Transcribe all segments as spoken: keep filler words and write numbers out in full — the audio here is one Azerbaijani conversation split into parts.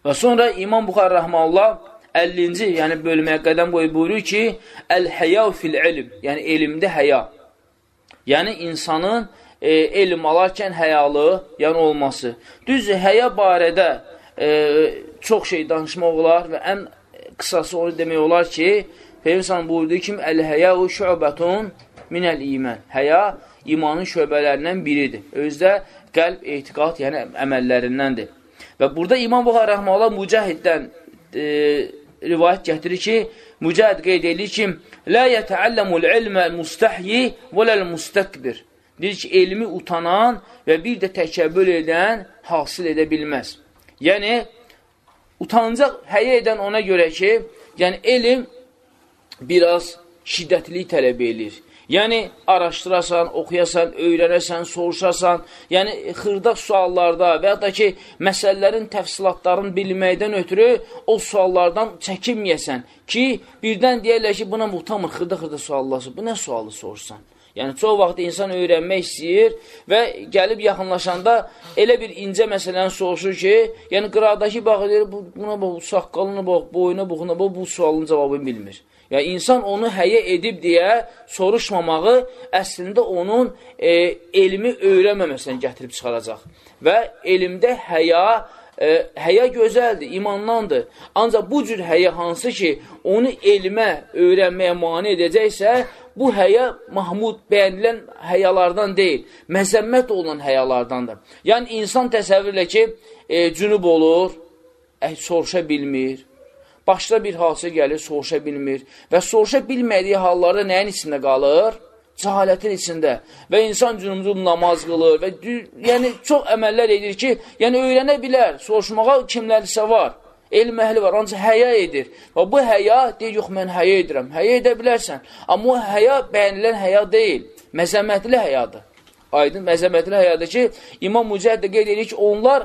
Və sonra İmam Buxari rəhməhullah əllinci, yəni bölməyə qədəm qoyub buyurur ki, əl-həyav fil-ilm, yəni elmdə həya. Yəni insanın e, elm alarkən həyalı, yəni olması. Düzdür, həya barədə e, çox şey danışmaq olar və ən qısası onu demək olar ki, Peyğəmbər buyurduğu kimi, əl-həyəu şübətun minəl-imən. Həya imanın şöbələrindən biridir. Özdə qəlb, etiqad, yəni əməllərindəndir. Və burada İmam Buxari rəhməhullah Mücahiddən e, rivayət gətirir ki, Mücahid qeyd edir ki, lə yətəəlləmul ilmə mustəhyi və ləl-mustakbir. Deyir ki, elmi utanan və bir də təkəbbül edən hasil edə bilməz. Yəni, utancaq, həyə edən ona görə ki, yəni elm biraz şiddətli tələb edir. Yəni, araşdırasan, oxuyasan, öyrənəsən, soruşasan, yəni xırda suallarda və ya da ki, məsələlərin təfsilatlarını bilməkdən ötürü o suallardan çəkinməyəsən ki, birdən deyərlər ki, buna muhtamır, xırda-xırda suallasın, bu nə sualı soruşsan? Yəni, çox vaxt insan öyrənmək istəyir və gəlib yaxınlaşanda elə bir incə məsələni soruşur ki, yəni qıradakı baxır, buna bax, saqqalına bax, boyuna buxuna bax, bu sualın cavabını bilmir. Yəni, insan onu həyə edib deyə soruşmamağı əslində onun e, elmi öyrənməməsindən gətirib çıxaracaq. Və elmdə həya, e, həya gözəldir, imandandır. Ancaq bu cür həya hansı ki, onu elmə öyrənməyə mane edəcəksə, bu həya Mahmud bəyənilən həyalardan deyil, məzəmmət olan həyalardandır. Yəni, insan təsəvvürlə ki, e, cünub olur, e, soruşa bilmir. Başda bir hadisə gəlir, soruşa bilmir və soruşa bilmədiyi hallarda nəyin içində qalır? Cəhalətin içində və insan cünumcum namaz qılır və yəni, çox əməllər edir ki, yəni öyrənə bilər, soruşmağa kimlərsə var, elm əhli var, ancaq həya edir və bu həya, deyir, yox, mən həya edirəm, həya edə bilərsən, amma o həya bəyənilən həya deyil, məzəmmətli həyadır. Aydın, məzəmmətli həyadır ki, İmam Mücahid də qeyd edir ki, onlar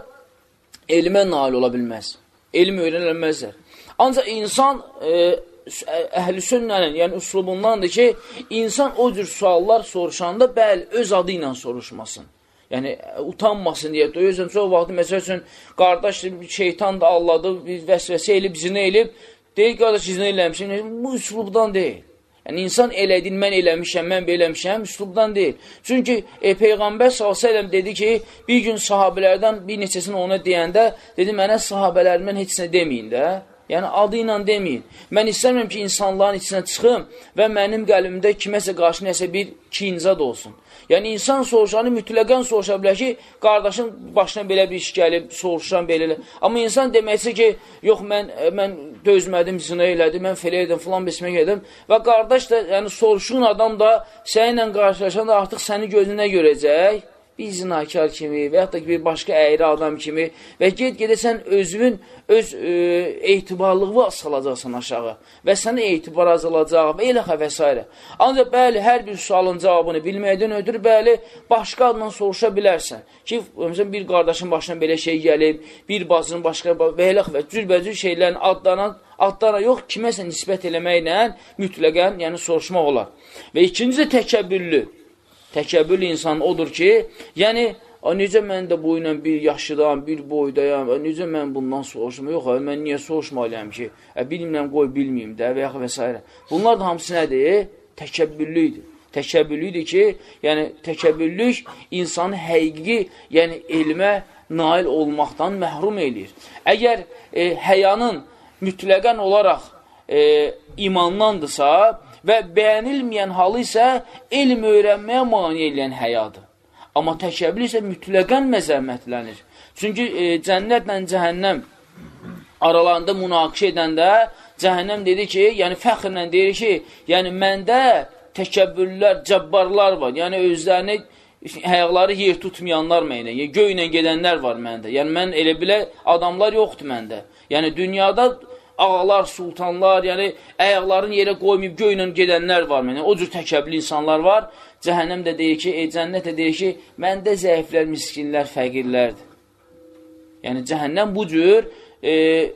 elmə nail ola bilməz, elm öyrənilməzlər. Ancaq insan e, əhl-i sünnənin, yəni üslubundandır ki, insan o cür suallar soruşanda, bəli, öz adı ilə soruşmasın. Yəni, utanmasın deyə, döyürsən, çox vaxtı, məsəl üçün, qardaş, şeytan da alladı, vəsvəsə elib, zinə elib, deyir, qardaş, zinə eləmişim, bu üslubdan deyil. Yəni, insan elədin, mən eləmişəm, mən beləmişəm, üslubdan deyil. Çünki e, Peyğəmbər sallallahu əleyhi və səlləm dedi ki, bir gün sahabələrdən bir neçəsini ona deyəndə, dedi, mənə sahabələrimdən heç nə deməyin də. Yəni, adı ilə deməyin. Mən istəmirəm ki, insanların içinə çıxım və mənim qəlbimdə kiməsə qarşı nəsə bir kincad olsun. Yəni, insan soruşanı mütləqən soruşa bilər ki, qardaşın başına belə bir iş gəlib, soruşan belə. Amma insan deməksə ki, yox, mən, mən dözmədim, zina elədim, mən belə edim, filan besmək edim. Və qardaş da, yəni soruşun adam da səninlə qarşılaşan da artıq səni gözünə görəcək. Bir zinakar kimi və yaxud da bir başqa əyri adam kimi və get-gedə sən özünün öz e, etibarlığı salacaqsan aşağı və sənə etibar azalacaq və elə və s. Ancaq bəli, hər bir sualın cavabını bilməkdən ötürü, bəli, başqa adından soruşa bilərsən ki, bir qardaşın başına belə şey gəlib, bir bacının başqa və elə və cürbəcür şeylərin adlarına, adlara yox, kiməsə nisbət eləməklə mütləqən, yəni soruşmaq olar. Və ikinci də təkəbbürlü. Təkəbbül insan odur ki, yəni, necə mən də bu ilə bir yaşıdam, bir boydayam, necə mən bundan soruşum, yox, mən niyə soruşmalıyam ki, bilmirəm, qoy bilməyim də və yaxud və s. Bunlar da hamısı nədir? Təkəbbüllüdür. Təkəbbüllüdür ki, yəni, təkəbbüllük insanı həqiqi, yəni, elmə nail olmaqdan məhrum eləyir. Əgər e, həyanın mütləqən olaraq e, imanlandırsa, və bəyənilməyən halı isə elm öyrənməyə mani eləyən həyadır. Amma təkəbbül isə mütləqən məzəmmətlənir. Çünki e, cənnətlə cəhənnəm aralarında münaqişə edəndə cəhənnəm dedi ki, yəni fəxrlə deyir ki, yəni məndə təkəbbürlər, cəbbarlar var. Yəni özlərini, həyaqları yer tutmayanlar mənə, yəni, göylə gedənlər var məndə. Yəni mən elə bilə adamlar yoxdur məndə. Yəni dünyada ağalar, sultanlar, yəni əyaqların yerə qoymayıb göylə gedənlər var. Yəni, o cür təkəbbürlü insanlar var. Cəhənnəm də deyir ki, e, cənnət də deyir ki, məndə zəiflər, miskinlər, fəqirlərdir. Yəni, cəhənnəm bu cür e,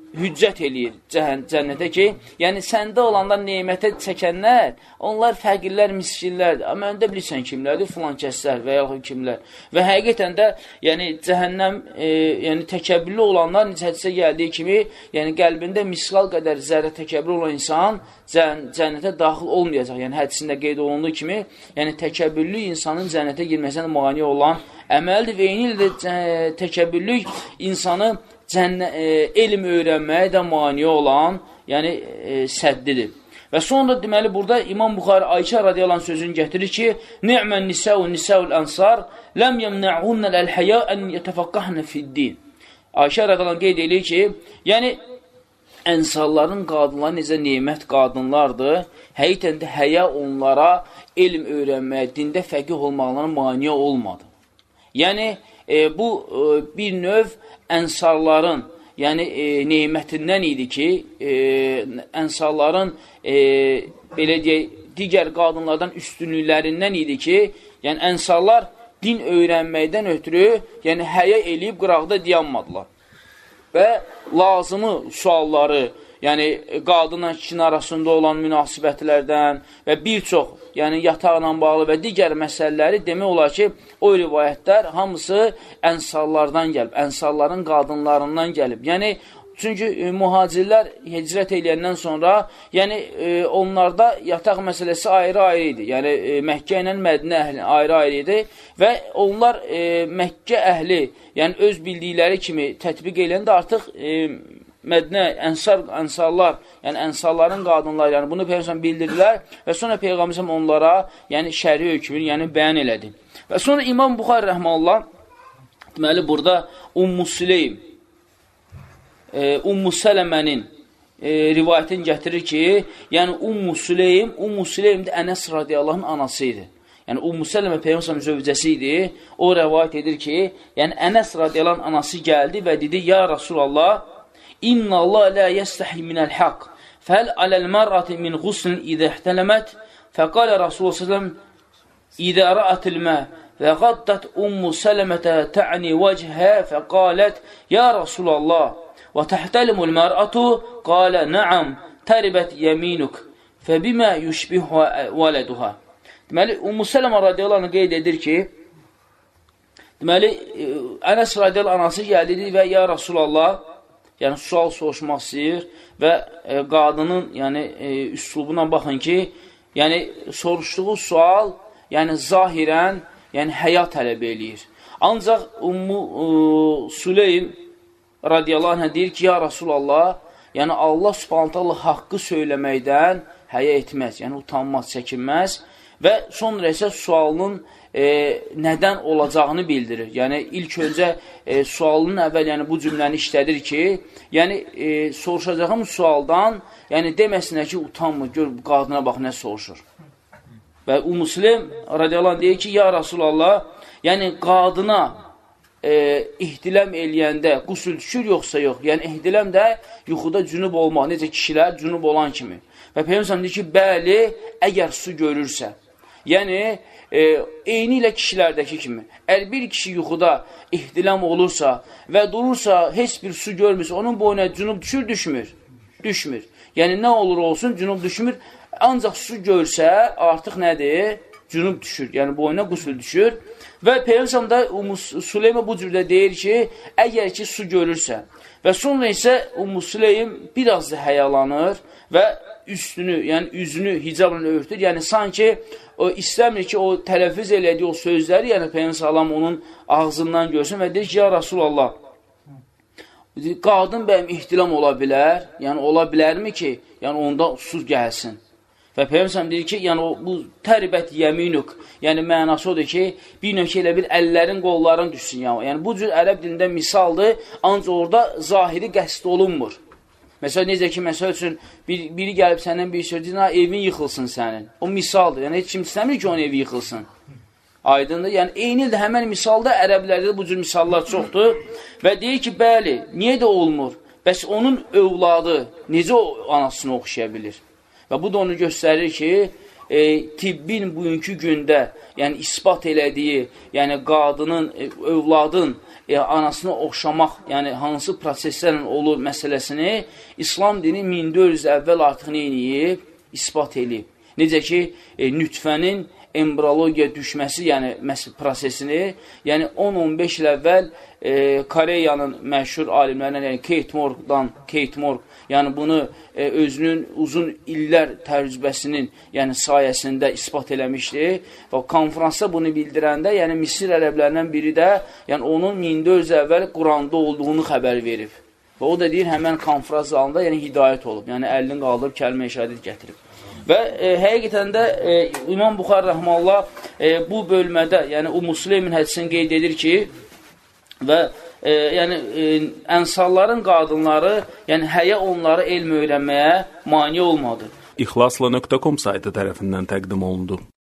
hüccət eləyir cənnətə ki, yəni səndə olanlar neymətə çəkənlər, onlar fəqirlər, miskinlərdir. Amma öndə bilirsən kimlərdir? Filan kəslər və yaxud kimlər. Və həqiqətən də yəni cəhənnəm, e, yəni təkəbbürlü olanlar hədisdə gəldiyi kimi, yəni qəlbində misqal qədər zərrə təkəbbür olan insan cənnətə daxil olmayacaq. Yəni hədisində qeyd olunduğu kimi, yəni təkəbbürlü insanın cənnətə girməsinə mane olan əməldir və eyni ildə təkəbbürlük insanı Cənnə, e, elm öyrənməyə də mani olan, yəni e, səddidir. Və sonra deməli burada İmam Buxari Ayşə radiyallahu anh sözünü gətirir ki, Ni'mən nisəu nisəul ənsar ləm yəmnə'unnəl əl-həyə ən yətəfəqqəhnə fid-din. Ayşə radiyallahu anh qeyd edir ki, yəni ənsarların qadınları necə nemət qadınlardır, həqiqətən də həyə onlara elm öyrənməyə, dində fəqih olmaqlarına mani olmadı. Yəni e, bu e, bir növ ənsarların, yəni e, neymətindən idi ki, e, ənsarların e, belə deyək, digər qadınlardan üstünlüklərindən idi ki, yəni ənsarlar din öyrənməkdən ötürü, yəni həyə eləyib qıraqda dayanmadılar. Və lazımı sualları, yəni qadınla kişinin arasında olan münasibətlərdən və bir çox, yəni yataqla bağlı və digər məsələləri demək olar ki, o rivayətlər hamısı ənsarlardan gəlib, ənsarların qadınlarından gəlib. Yəni, çünki e, mühacirlər hicrət eləyəndən sonra, yəni e, onlarda yataq məsələsi ayrı-ayrı idi. Yəni, e, Məkkə ilə Mədinə əhli ayrı-ayrı idi və onlar e, Məkkə əhli, yəni öz bildikləri kimi tətbiq eləyəndə artıq e, Mədinə, ənsar, ənsarlar, yəni ənsarların qadınları, yəni bunu Peyğəmbər bildirdilər və sonra Peyğəmbər onlara, yəni şəri hökmünü, yəni bəyan elədi. Və sonra İmam Buxari rəhməllah, deməli burada Ummu Süleym, e, Ummu Sələmənin e, rivayətini gətirir ki, yəni Ummu Süleym, Ummu Süleym də Ənəs radiyallahın anası idi. Yəni Ummu Sələmə Peyğəmbər zövcəsi idi. O rivayət edir ki, yəni Ənəs radiyallahın anası gəldi və dedi, ya Rasulallah, İnna Allah la yəstəhi minəl haqq, fəl aləl mərəti minğuslin idə ihtələmət, fəqalə Rasulullah səlləm, idə rəətil mə, və qaddət Ummu Sələmətə tə'ni vəcəhə, fəqalət, ya Rasulallah, və təhtəlimul mərətu, qalə, nəam, təribət yəminuk, fəbimə yüşbihə vələduhə. Deməli, Ummu Sələmə radiyallahu anh qeyd edir ki, deməli, Ənəs radiyallahu anası gəldi və ya Rasulallah, yəni sual soruşmaq istəyir və e, qadının yəni, e, üslubuna baxın ki, yəni soruşduğu sual yəni zahirən yəni, həya tələb eləyir. Ancaq Ummu e, Süleym radiyallahu anh deyir ki, ya Rasulallah, yəni Allah subhanət Allah haqqı söyləməkdən həya etməz, yəni utanmaz, çəkinməz və sonra isə sualının E, nədən olacağını bildirir. Yəni, ilk öncə e, sualının əvvəl yəni, bu cümləni işlədir ki, yəni, e, soruşacağım sualdan, yəni, deməsinə ki, utanmır, gör, qadına bax, nə soruşur. Və Ummu Süleym radiyallahu anh deyir ki, ya Rasulallah, yəni, qadına e, ihtiləm eləyəndə qusul düşür, yoxsa yox. Yəni, ihtiləm də yuxuda cünub olmaq, necə kişilər cünub olan kimi. Və Peyğəmbər deyir ki, bəli, əgər su görürsə. Yəni, e, eyni ilə kişilərdəki kimi. Əgər bir kişi yuxuda ihtilam olursa və durursa, heç bir su görmürsə, onun boyuna cünub düşür, düşmür. Düşmür. Yəni, nə olur olsun, cünub düşmür. Ancaq su görsə, artıq nədir? Cünub düşür. Yəni, boyuna qusul düşür. Və Peyğəmbər də Ummu Süleymə bu cürdə deyir ki, əgər ki, su görürsə. Və sonra isə Ummu Süleym biraz da həyalanır və üstünü, yəni üzünü hicabla örtür. Yəni, sanki o istəmir ki, o tələffüz elədiyi o sözləri, yəni Peyğəmbər salam onun ağzından görsün və deyir ki, ya Rasulallah, qadın bəyəm ihtilam ola bilər, yəni ola bilərmi ki, yəni onda su gəlsin. Və Peyğəmbər deyir ki, yəni o, bu təribət yəminuk, yəni mənası odur ki, bir növ elə bir əllərin, qolların düşsün. Yəni, yəni bu cür ərəb dilində misaldır, ancaq orada zahiri qəsd olunmur. Məsələn, necə ki, məsəl üçün, bir, biri gəlib səndən bir söz deyir, evin yıxılsın sənin. O misaldır, yəni heç kim istəmir ki, onun evi yıxılsın. Aydındır, yəni eyni ildə həmən misalda ərəblərdə bu cür misallar çoxdur və deyir ki, bəli, niyə də olmur? Bəs onun övladı necə o anasını oxşaya bilir? Və bu da onu göstərir ki, e, tibbin bugünkü gündə, yəni isbat elədiyi, yəni qadının, e, övladın e, anasını oxşamaq, yəni hansı proseslərlə olur məsələsini İslam dini min dörd yüz əvvəl artıq neyini isbat eləyib. Necə ki, e, nütfənin embriologiya düşməsi, yəni prosesini, yəni on on beş il əvvəl e, Koreyanın məşhur alimlərindən, yəni Kate Morgan, Kate Morgan, yəni bunu e, özünün uzun illər təcrübəsinin, yəni sayəsində isbat eləmişdi və konferansda bunu bildirəndə, yəni Misir ərəblərindən biri də, yəni onun min dörd yüz əvvəl Quranda olduğunu xəbər verib. Və o da deyir, həmən konferans zalında yəni hidayət olub, yəni əlini qaldırıb kəlmə-i şəhadət gətirib. Və e, həqiqətən də e, İmam Buxar Rəhməllah e, bu bölmədə, yəni o Müslimin hədisini qeyd edir ki, və e, yəni e, ənsarların qadınları, yəni həyə onları elm öyrənməyə mane olmadı. İxlasla nöqtə com saytı tərəfindən təqdim olundu.